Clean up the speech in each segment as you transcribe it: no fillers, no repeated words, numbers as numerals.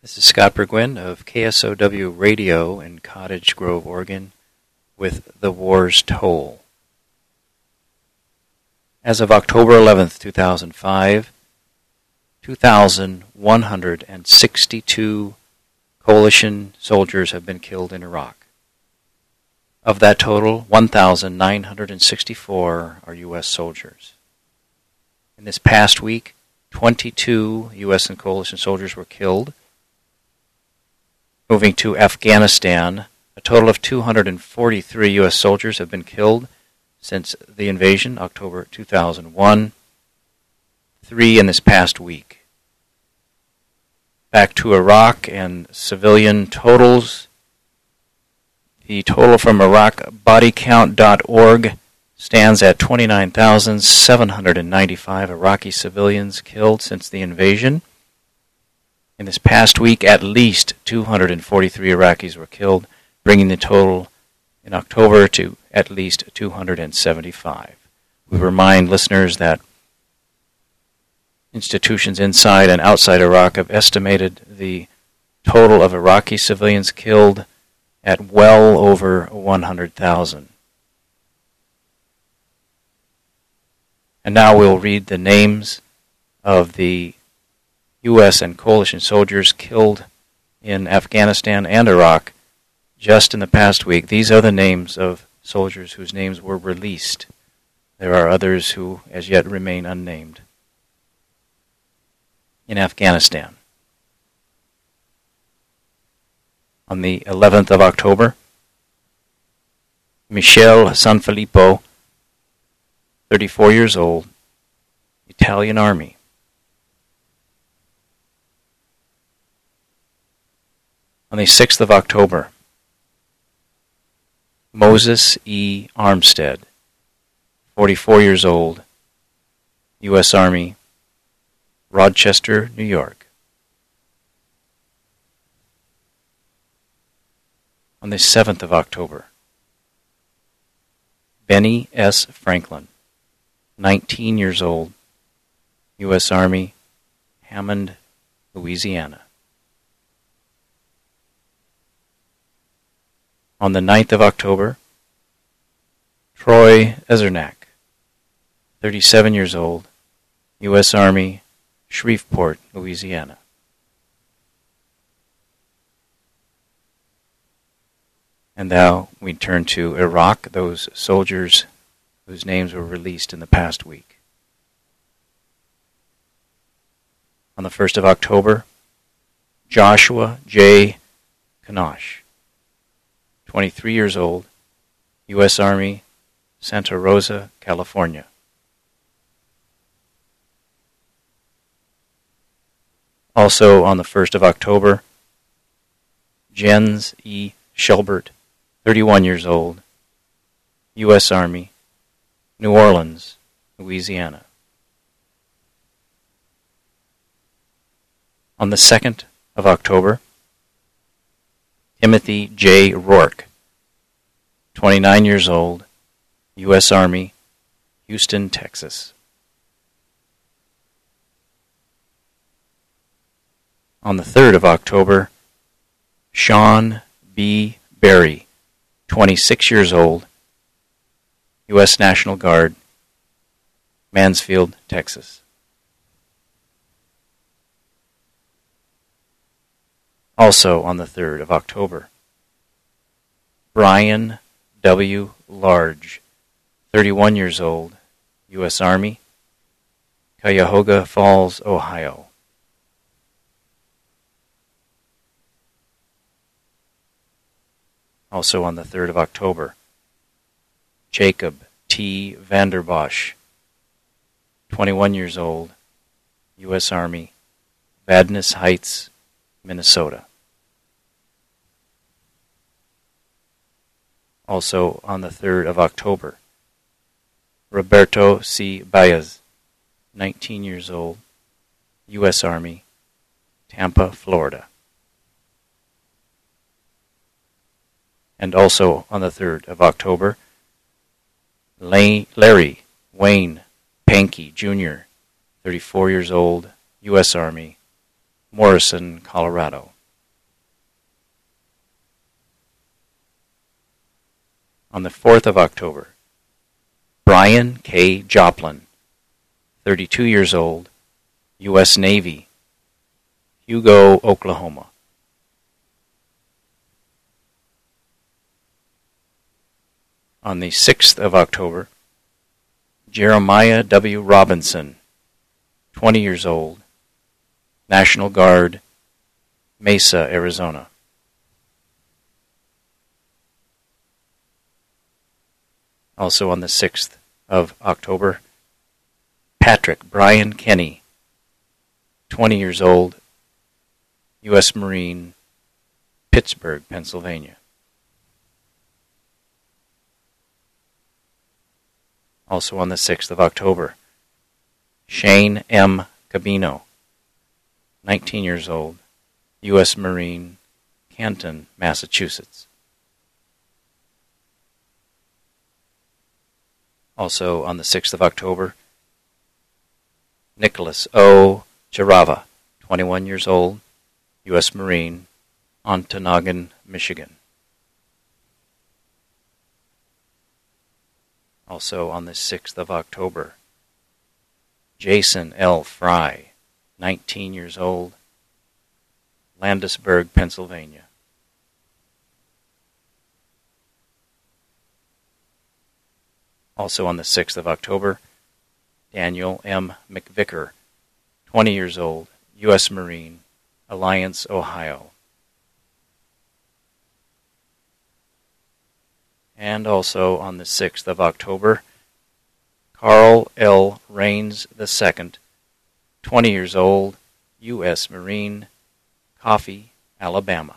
This is Scott Burgwin of KSOW Radio in Cottage Grove, Oregon, with The War's Toll. As of October 11th, 2005, 2,162 coalition soldiers have been killed in Iraq. Of that total, 1,964 are U.S. soldiers. In this past week, 22 U.S. and coalition soldiers were killed. Moving to Afghanistan, a total of 243 U.S. soldiers have been killed since the invasion, October 2001, 3 in this past week. Back to Iraq and civilian totals. The total from IraqBodyCount.org stands at 29,795 Iraqi civilians killed since the invasion. In this past week, at least 243 Iraqis were killed, bringing the total in October to at least 275. We remind listeners that institutions inside and outside Iraq have estimated the total of Iraqi civilians killed at well over 100,000. And now we'll read the names of the U.S. and coalition soldiers killed in Afghanistan and Iraq just in the past week. These are the names of soldiers whose names were released. There are others who as yet remain unnamed. In Afghanistan, on the 11th of October, Michele Sanfilippo, 34 years old, Italian Army. On the 6th of October, Moses E. Armstead, 44 years old, U.S. Army, Rochester, New York. On the 7th of October, Benny S. Franklin, 19 years old, U.S. Army, Hammond, Louisiana. On the 9th of October, Troy Ezernak, 37 years old, U.S. Army, Shreveport, Louisiana. And now we turn to Iraq, those soldiers whose names were released in the past week. On the 1st of October, Joshua J. Kanosh, 23 years old, U.S. Army, Santa Rosa, California. Also on the 1st of October, Jens E. Shelbert, 31 years old, U.S. Army, New Orleans, Louisiana. On the 2nd of October, Timothy J. Rourke, 29 years old, U.S. Army, Houston, Texas. On the 3rd of October, Sean B. Berry, 26 years old, U.S. National Guard, Mansfield, Texas. Also on the 3rd of October, Brian W. Large, 31 years old, U.S. Army, Cuyahoga Falls, Ohio. Also on the 3rd of October, Jacob T. Vanderbosch, 21 years old, U.S. Army, Vadnais Heights, Minnesota. Also on the 3rd of October, Roberto C. Baez, 19 years old, U.S. Army, Tampa, Florida. And also on the 3rd of October, Larry Wayne Pankey, Jr., 34 years old, U.S. Army, Morrison, Colorado. On the 4th of October, Brian K. Joplin, 32 years old, U.S. Navy, Hugo, Oklahoma. On the 6th of October, Jeremiah W. Robinson, 20 years old, National Guard, Mesa, Arizona. Also on the 6th of October, Patrick Brian Kenny, 20 years old, U.S. Marine, Pittsburgh, Pennsylvania. Also on the 6th of October, Shane M. Cabino, 19 years old, U.S. Marine, Canton, Massachusetts. Also on the 6th of October, Nicholas O. Jarava, 21 years old, U.S. Marine, Ontonagon, Michigan. Also on the 6th of October, Jason L. Fry, 19 years old, Landisburg, Pennsylvania. Also on the 6th of October, Daniel M. McVicker, 20 years old, U.S. Marine, Alliance, Ohio. And also on the 6th of October, Carl L. Rains II, 20 years old, U.S. Marine, Coffee, Alabama.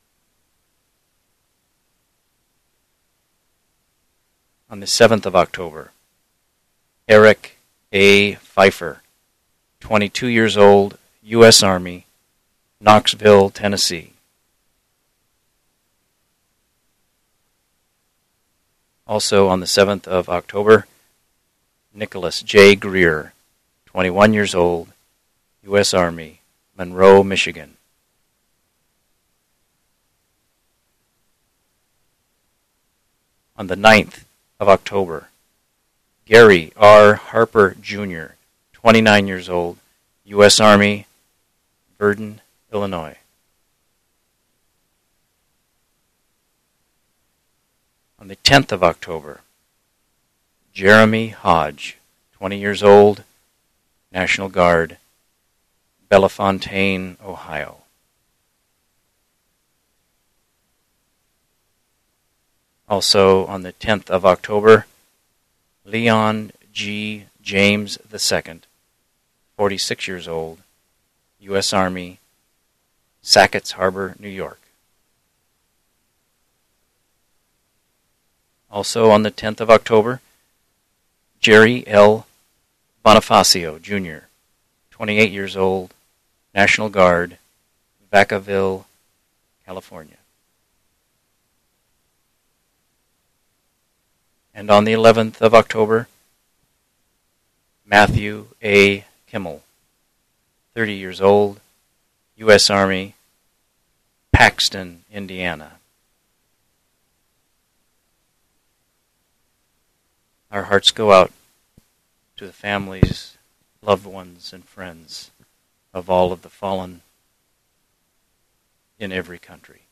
On the 7th of October, Eric A. Pfeiffer, 22 years old, U.S. Army, Knoxville, Tennessee. Also on the 7th of October, Nicholas J. Greer, 21 years old, U.S. Army, Monroe, Michigan. On the 9th of October, Gary R. Harper, Jr., 29 years old, U.S. Army, Verdun, Illinois. On the 10th of October, Jeremy Hodge, 20 years old, National Guard, Bellefontaine, Ohio. Also on the 10th of October, Leon G. James II, 46 years old, U.S. Army, Sackett's Harbor, New York. Also on the 10th of October, Jerry L. Bonifacio, Jr., 28 years old, National Guard, Vacaville, California. And on the 11th of October, Matthew A. Kimmel, 30 years old, U.S. Army, Paxton, Indiana. Our hearts go out to the families, loved ones, and friends of all of the fallen in every country.